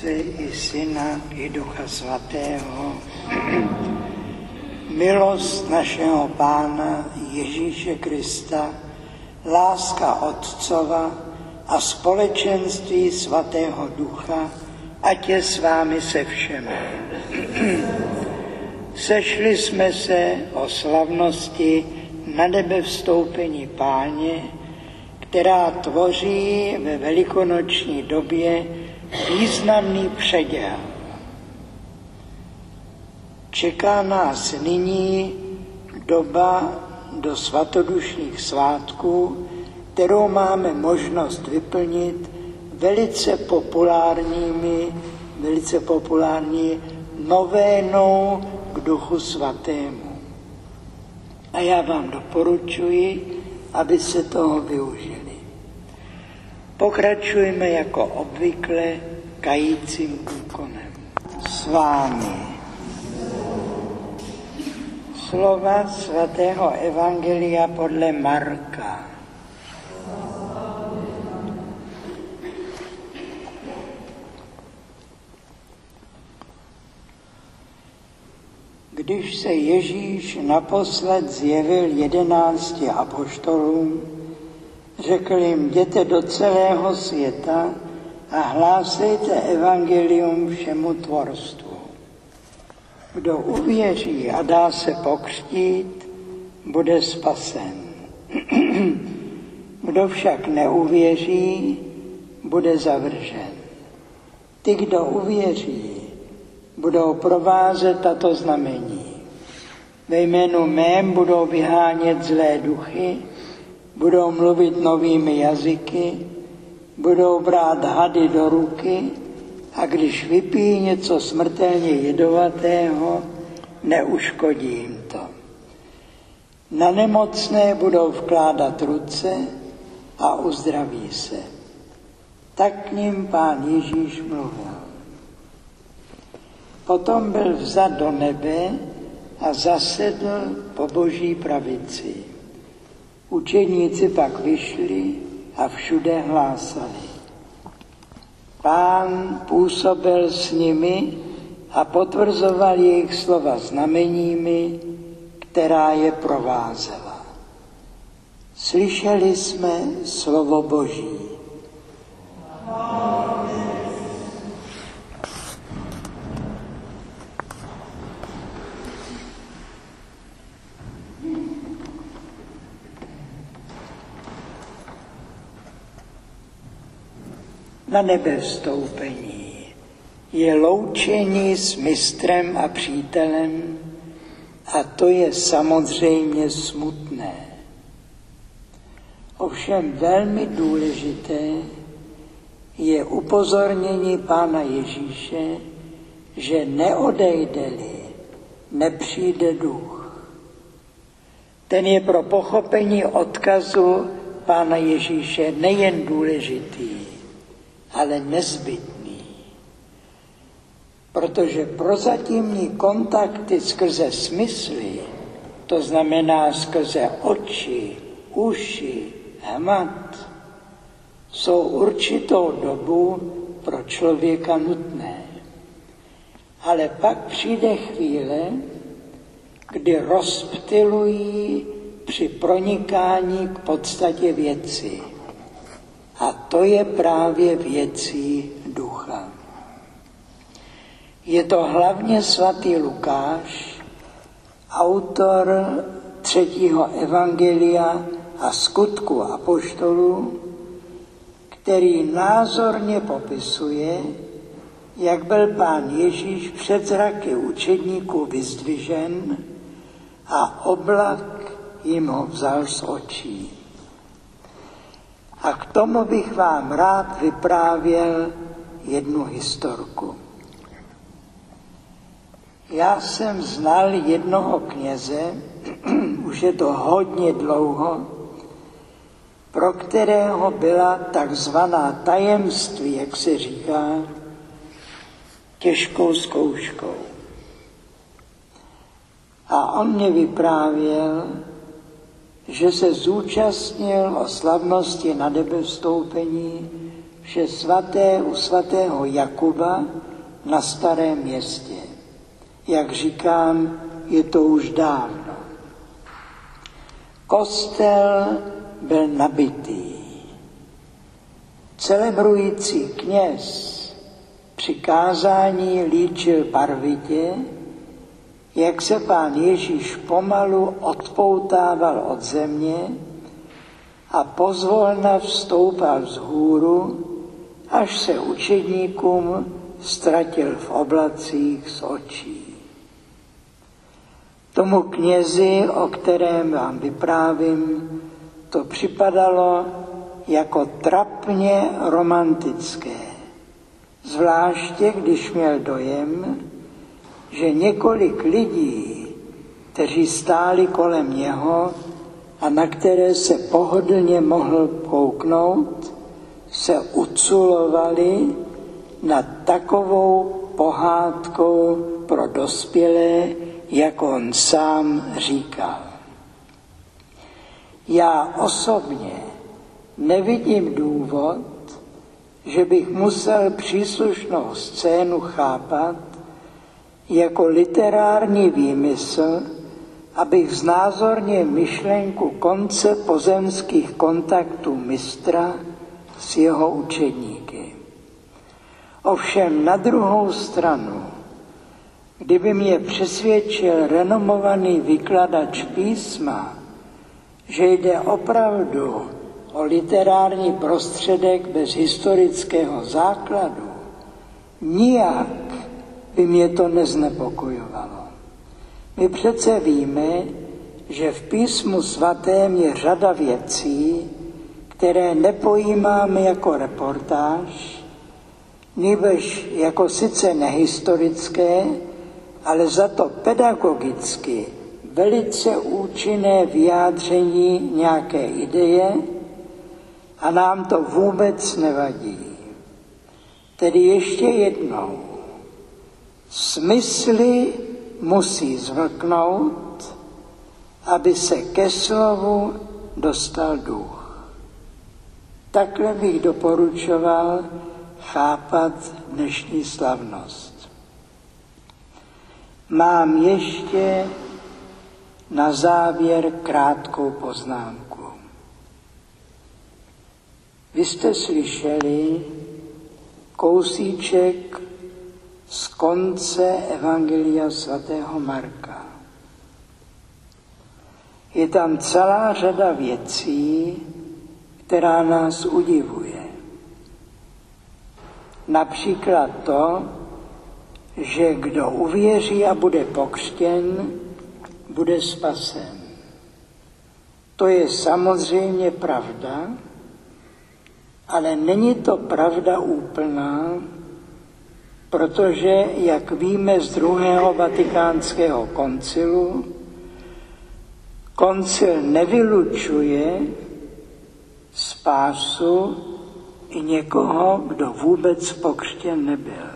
Otce i Syna i Ducha Svatého. Milost našeho Pána Ježíše Krista, láska Otcova a společenství Svatého Ducha, ať je s vámi se všemi. Sešli jsme se o slavnosti na nebe vstoupení Páně, která tvoří ve velikonoční době významný předěl. Čeká nás nyní doba do svatodušních svátků, kterou máme možnost vyplnit velice populární novénou k Duchu Svatému. A já vám doporučuji, aby se toho využili. Pokračujme jako obvykle kajícím úkonem. S vámi slova svatého Evangelia podle Marka. Když se Ježíš naposled zjevil 11 apoštolům, řekl jim: jděte do celého světa a hlásejte evangelium všemu tvorstvu. Kdo uvěří a dá se pokřtít, bude spasen. Kdo však neuvěří, bude zavržen. Ty, kdo uvěří, budou provázet tato znamení. Ve jménu mém budou vyhánět zlé duchy, budou mluvit novými jazyky, budou brát hady do ruky a když vypijí něco smrtelně jedovatého, neuškodí jim to. Na nemocné budou vkládat ruce a uzdraví se. Tak k ním Pán Ježíš mluvil. Potom byl vzat do nebe a zasedl po Boží pravici. Učedníci pak vyšli a všude hlásali. Pán působil s nimi a potvrzoval jejich slova znameními, která je provázela. Slyšeli jsme slovo Boží. Na nebe vstoupení je loučení s mistrem a přítelem a to je samozřejmě smutné. Ovšem velmi důležité je upozornění Pána Ježíše, že neodejde-li, nepřijde duch. Ten je pro pochopení odkazu Pána Ježíše nejen důležitý, ale nezbytný. Protože prozatímní kontakty skrze smysly, to znamená skrze oči, uši, hmat, jsou určitou dobu pro člověka nutné. Ale pak přijde chvíle, kdy rozptylují při pronikání k podstatě věci. A to je právě věcí ducha. Je to hlavně svatý Lukáš, autor 3. evangelia a skutku apoštolů, který názorně popisuje, jak byl Pán Ježíš před zraky učedníků vyzdvižen a oblak jim ho vzal z očí. A k tomu bych vám rád vyprávěl jednu historku. Já jsem znal jednoho kněze, už je to hodně dlouho, pro kterého byla takzvaná tajemství, jak se říká, těžkou zkouškou. A on mě vyprávěl, že se zúčastnil o slavnosti na nebevstoupení vše u svatého Jakuba na Starém Městě. Jak říkám, je to už dávno. Kostel byl nabitý. Celebrující kněz při kázání líčil barvitě, jak se Pán Ježíš pomalu odpoutával od země a pozvolna vstoupal vzhůru, až se učedníkům ztratil v oblacích z očí. Tomu knězi, o kterém vám vyprávím, to připadalo jako trapně romantické, zvláště když měl dojem, že několik lidí, kteří stáli kolem něho a na které se pohodlně mohl kouknout, se uculovali nad takovou pohádkou pro dospělé, jak on sám říkal. Já osobně nevidím důvod, že bych musel příslušnou scénu chápat jako literární výmysl, abych znázornil myšlenku konce pozemských kontaktů mistra s jeho učedníky. Ovšem na druhou stranu, kdyby mě přesvědčil renomovaný vykladač písma, že jde opravdu o literární prostředek bez historického základu, nijak by mě to neznepokojovalo. My přece víme, že v písmu svatém je řada věcí, které nepojímáme jako reportáž, nýbrž jako sice nehistorické, ale za to pedagogicky velice účinné vyjádření nějaké ideje a nám to vůbec nevadí. Tedy ještě jednou, smysly musí zvlknout, aby se ke slovu dostal duch. Takhle bych doporučoval chápat dnešní slavnost. Mám ještě na závěr krátkou poznámku. Vy jste slyšeli kousíček z konce Evangelia svatého Marka. Je tam celá řada věcí, která nás udivuje. Například to, že kdo uvěří a bude pokřtěn, bude spasen. To je samozřejmě pravda, ale není to pravda úplná, protože, jak víme z druhého vatikánského koncilu, koncil nevylučuje spásu i někoho, kdo vůbec pokřtěn nebyl.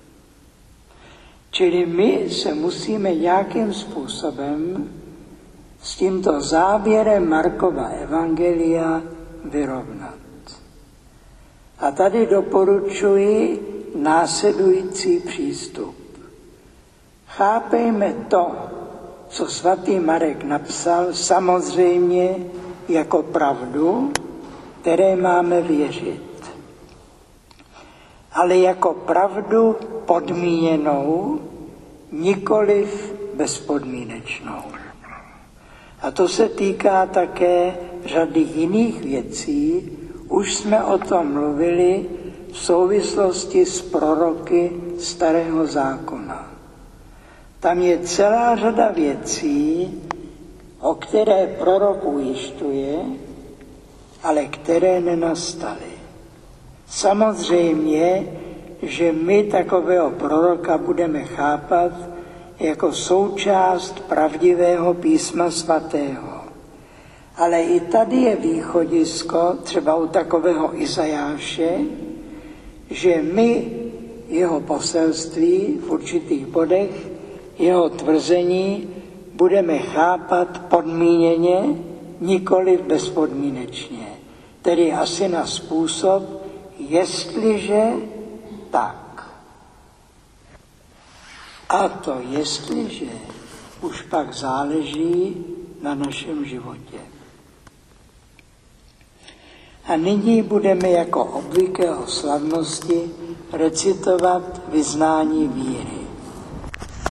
Čili my se musíme nějakým způsobem s tímto závěrem Markova evangelia vyrovnat. A tady doporučuji následující přístup. Chápejme to, co svatý Marek napsal, samozřejmě jako pravdu, které máme věřit. Ale jako pravdu podmíněnou, nikoliv bezpodmínečnou. A to se týká také řady jiných věcí. Už jsme o tom mluvili v souvislosti s proroky Starého zákona. Tam je celá řada věcí, o které prorok ujišťuje, ale které nenastaly. Samozřejmě, že my takového proroka budeme chápat jako součást pravdivého písma svatého. Ale i tady je východisko, třeba u takového Izajáše, že my jeho poselství v určitých bodech, jeho tvrzení budeme chápat podmíněně, nikoli bezpodmínečně. Tedy asi na způsob, jestliže tak. A to jestliže už pak záleží na našem životě. A nyní budeme jako obvykle o slavnosti recitovat vyznání víry.